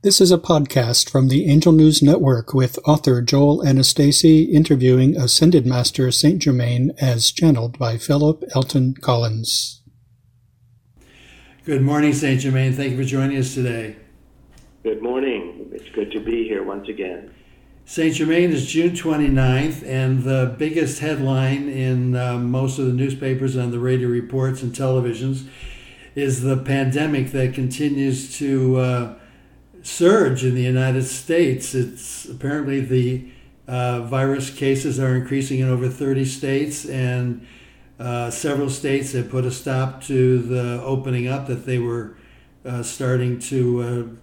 This is a podcast from the Angel News Network with author Joel Anastasi interviewing Ascended Master Saint Germain as channeled by Philip Elton Collins. Good morning, Saint Germain. Thank you for joining us today. Good morning. It's good to be here once again. Saint Germain is June 29th, and the biggest headline in most of the newspapers and the radio reports and televisions is the pandemic that continues to surge in the United States. It's apparently the virus cases are increasing in over 30 states, and several states have put a stop to the opening up that they were starting to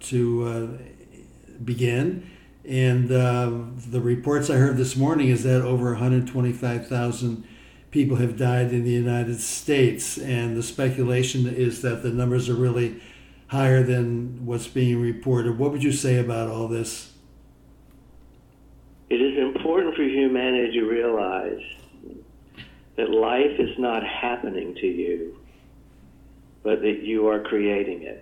begin. And the reports I heard this morning is that over 125,000 people have died in the United States, and the speculation is that the numbers are really higher than what's being reported. What would you say about all this? It is important for humanity to realize that life is not happening to you, but that you are creating it.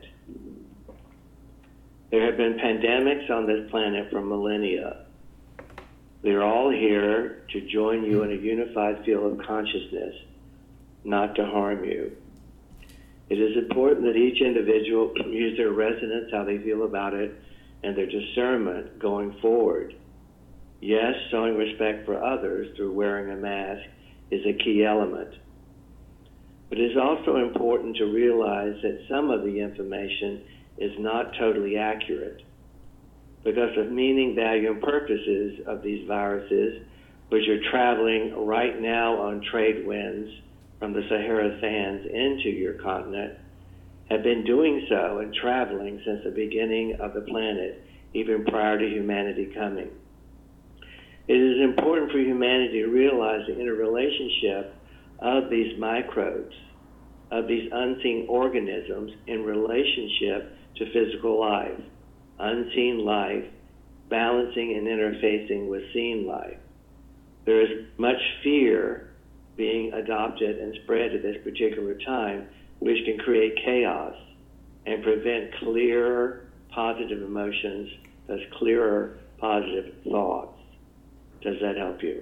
There have been pandemics on this planet for millennia. They're all here to join you in a unified field of consciousness, not to harm you. It is important that each individual use their resonance, how they feel about it, and their discernment going forward. Yes, showing respect for others through wearing a mask is a key element. But it is also important to realize that some of the information is not totally accurate because of meaning, value, and purposes of these viruses, which are traveling right now on trade winds from the Sahara sands into your continent, have been doing so and traveling since the beginning of the planet, even prior to humanity coming. It is important for humanity to realize the interrelationship of these microbes, of these unseen organisms in relationship to physical life, unseen life, balancing and interfacing with seen life. There is much fear being adopted and spread at this particular time, which can create chaos and prevent clearer, positive emotions, thus clearer, positive thoughts. Does that help you?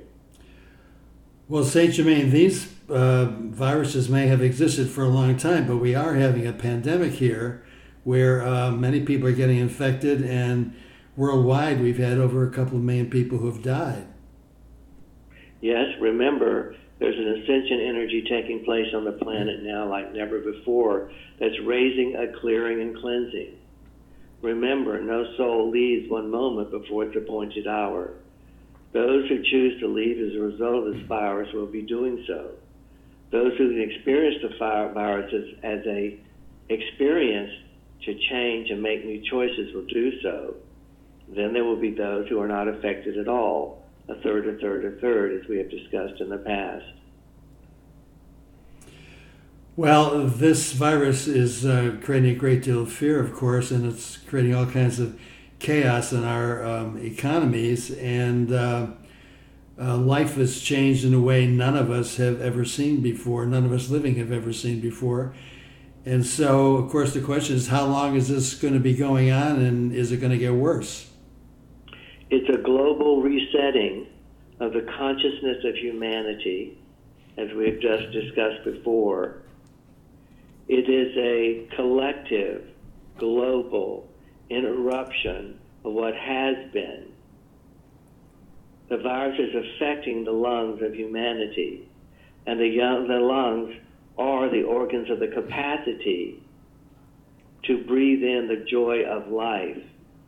Well, Saint Germain, these viruses may have existed for a long time, but we are having a pandemic here where many people are getting infected, and worldwide we've had over a couple of million people who have died. Yes, remember, there's an ascension energy taking place on the planet now like never before that's raising a clearing and cleansing. Remember, no soul leaves one moment before its appointed hour. Those who choose to leave as a result of this virus will be doing so. Those who experience the virus as a experience to change and make new choices will do so. Then there will be those who are not affected at all. A third, as we have discussed in the past. Well, this virus is creating a great deal of fear, of course, and it's creating all kinds of chaos in our economies, and life has changed in a way none of us have ever seen before, none of us living have ever seen before. And so, of course, the question is, how long is this going to be going on, and is it going to get worse? It's a global resetting of the consciousness of humanity, as we've just discussed before. It is a collective, global interruption of what has been. The virus is affecting the lungs of humanity, and the lungs are the organs of the capacity to breathe in the joy of life.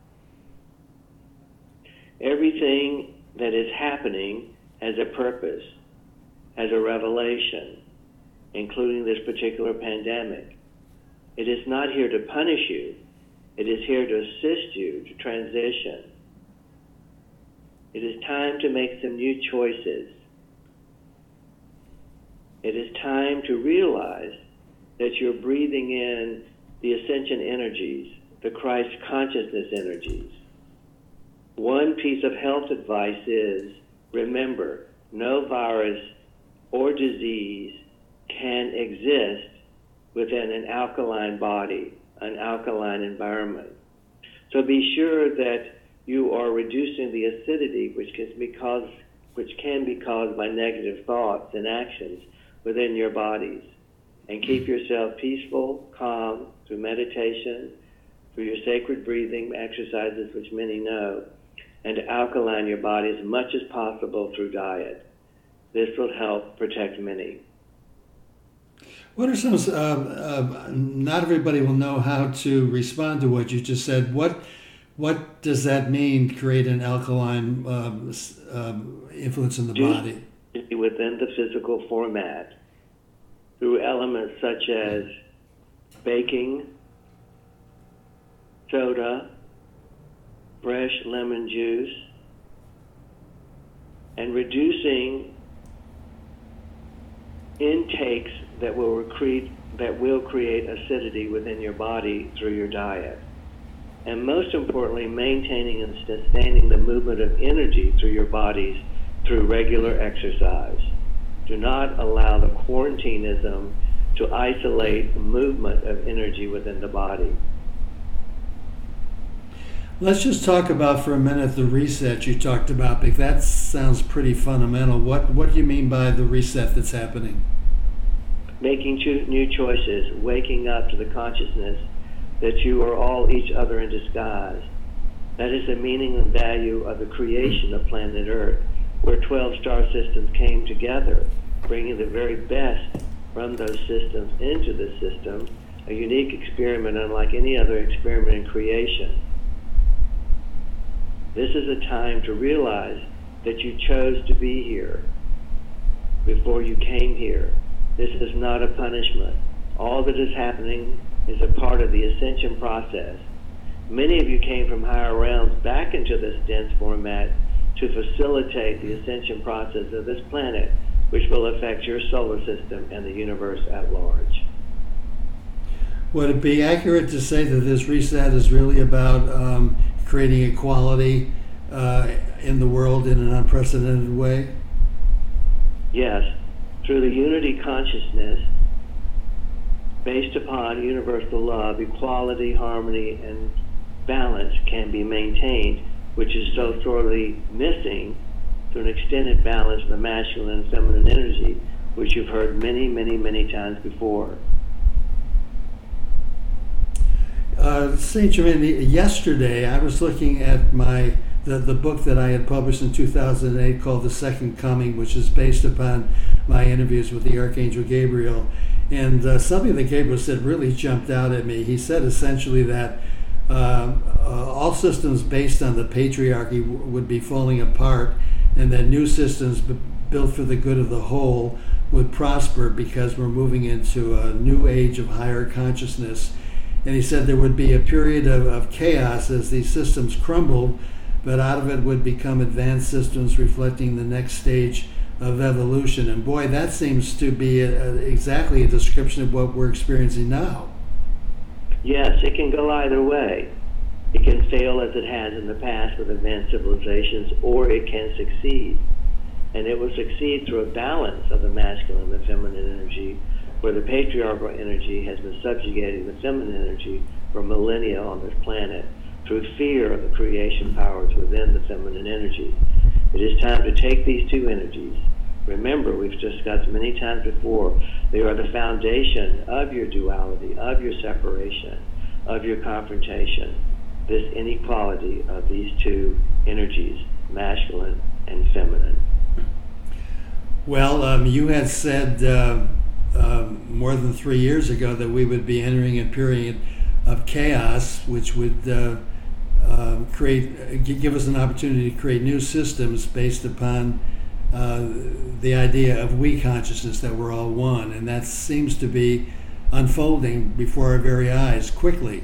Everything that is happening has a purpose, has a revelation, including this particular pandemic. It is not here to punish you. It is here to assist you to transition. It is time to make some new choices. It is time to realize that you're breathing in the ascension energies, the Christ consciousness energies. One piece of health advice is, remember, no virus or disease can exist within an alkaline body, an alkaline environment. So be sure that you are reducing the acidity which can be caused by negative thoughts and actions within your bodies. And keep yourself peaceful, calm, through meditation, through your sacred breathing exercises, which many know, and to alkaline your body as much as possible through diet. This will help protect many. What are some, not everybody will know how to respond to what you just said. What does that mean, create an alkaline influence in the body? Within the physical format, through elements such as baking, soda, fresh lemon juice, and reducing intakes that will create acidity within your body through your diet. And most importantly, maintaining and sustaining the movement of energy through your bodies through regular exercise. Do not allow the quarantinism to isolate the movement of energy within the body. Let's just talk about for a minute the reset you talked about, because that sounds pretty fundamental. What do you mean by the reset that's happening? Making new choices, waking up to the consciousness that you are all each other in disguise. That is the meaning and value of the creation of planet Earth, where 12 star systems came together, bringing the very best from those systems into this system, a unique experiment unlike any other experiment in creation. This is a time to realize that you chose to be here before you came here. This is not a punishment. All that is happening is a part of the ascension process. Many of you came from higher realms back into this dense format to facilitate the ascension process of this planet, which will affect your solar system and the universe at large. Would it be accurate to say that this reset is really about creating equality in the world in an unprecedented way? Yes. Through the unity consciousness, based upon universal love, equality, harmony, and balance can be maintained, which is so sorely missing through an extended balance of the masculine and feminine energy, which you've heard many, many, many times before. St. Germain, yesterday I was looking at the book that I had published in 2008 called The Second Coming, which is based upon my interviews with the Archangel Gabriel. And something that Gabriel said really jumped out at me. He said essentially that all systems based on the patriarchy would be falling apart, and that new systems built for the good of the whole would prosper because we're moving into a new age of higher consciousness. And he said there would be a period of chaos as these systems crumbled, but out of it would become advanced systems reflecting the next stage of evolution. And boy, that seems to be exactly a description of what we're experiencing now. Yes, it can go either way. It can fail as it has in the past with advanced civilizations, or it can succeed. And it will succeed through a balance of the masculine and the feminine energy, where the patriarchal energy has been subjugating the feminine energy for millennia on this planet through fear of the creation powers within the feminine energy. It is time to take these two energies. Remember, we've discussed many times before, they are the foundation of your duality, of your separation, of your confrontation, this inequality of these two energies, masculine and feminine. Well, you had said more than 3 years ago that we would be entering a period of chaos, which would give us an opportunity to create new systems based upon the idea of we consciousness, that we're all one, and that seems to be unfolding before our very eyes quickly.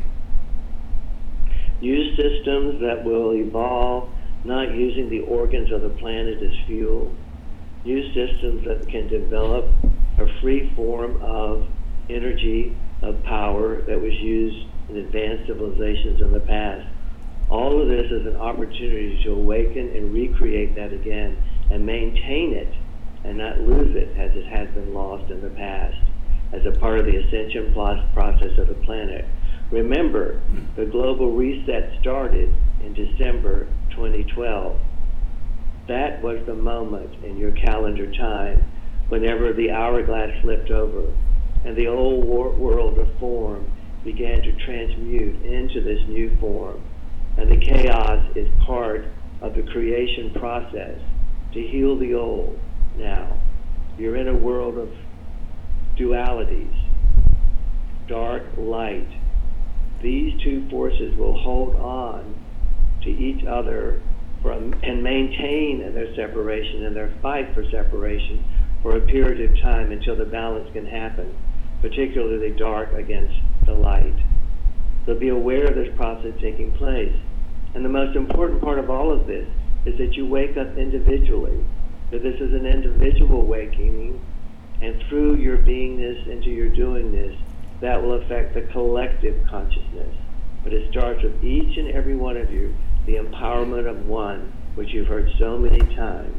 New systems that will evolve, not using the organs of the planet as fuel. New systems that can develop a free form of energy, of power that was used in advanced civilizations in the past. All of this is an opportunity to awaken and recreate that again and maintain it and not lose it as it has been lost in the past as a part of the ascension process of the planet, Remember, the global reset started in December 2012. That was the moment in your calendar time whenever the hourglass flipped over and the old world of form began to transmute into this new form. And the chaos is part of the creation process to heal the old. Now, you're in a world of dualities, dark, light. These two forces will hold on to each other and maintain their separation and their fight for separation for a period of time until the balance can happen, particularly dark against the light. So be aware of this process taking place. And the most important part of all of this is that you wake up individually, that this is an individual awakening, and through your beingness into your doingness, that will affect the collective consciousness. But it starts with each and every one of you, the empowerment of one, which you've heard so many times.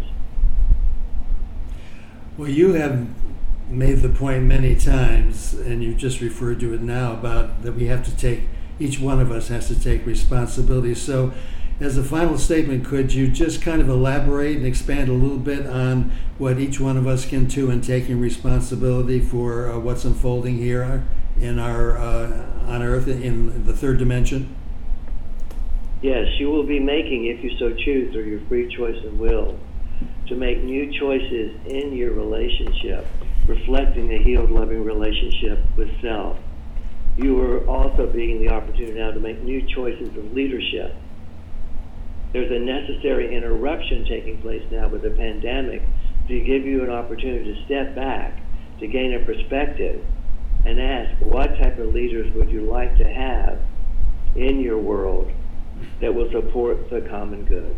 Well, you have made the point many times, and you just referred to it now, about that we have to take, each one of us has to take responsibility. So as a final statement, could you just kind of elaborate and expand a little bit on what each one of us can do in taking responsibility for what's unfolding here in our on Earth in the third dimension? Yes, you will be making, if you so choose, through your free choice and will, to make new choices in your relationship, reflecting a healed, loving relationship with self. You are also being the opportunity now to make new choices of leadership. There's a necessary interruption taking place now with the pandemic to give you an opportunity to step back, to gain a perspective, and ask, what type of leaders would you like to have in your world that will support the common good?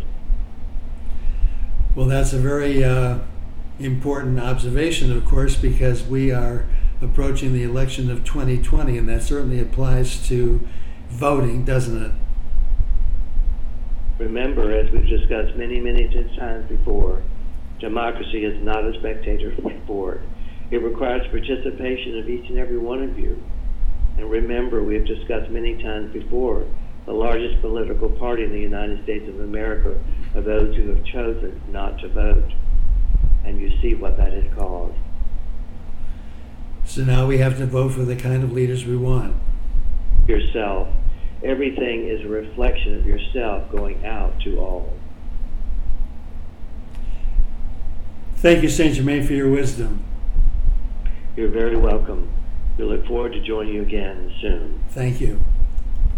Well, that's a very important observation, of course, because we are approaching the election of 2020, and that certainly applies to voting, doesn't it? Remember, as we've discussed many, many times before, democracy is not a spectator sport. It requires participation of each and every one of you. And remember, we have discussed many times before, the largest political party in the United States of America are those who have chosen not to vote. And you see what that has caused. So now we have to vote for the kind of leaders we want. Yourself. Everything is a reflection of yourself going out to all. Thank you, Saint Germain, for your wisdom. You're very welcome. We look forward to joining you again soon. Thank you.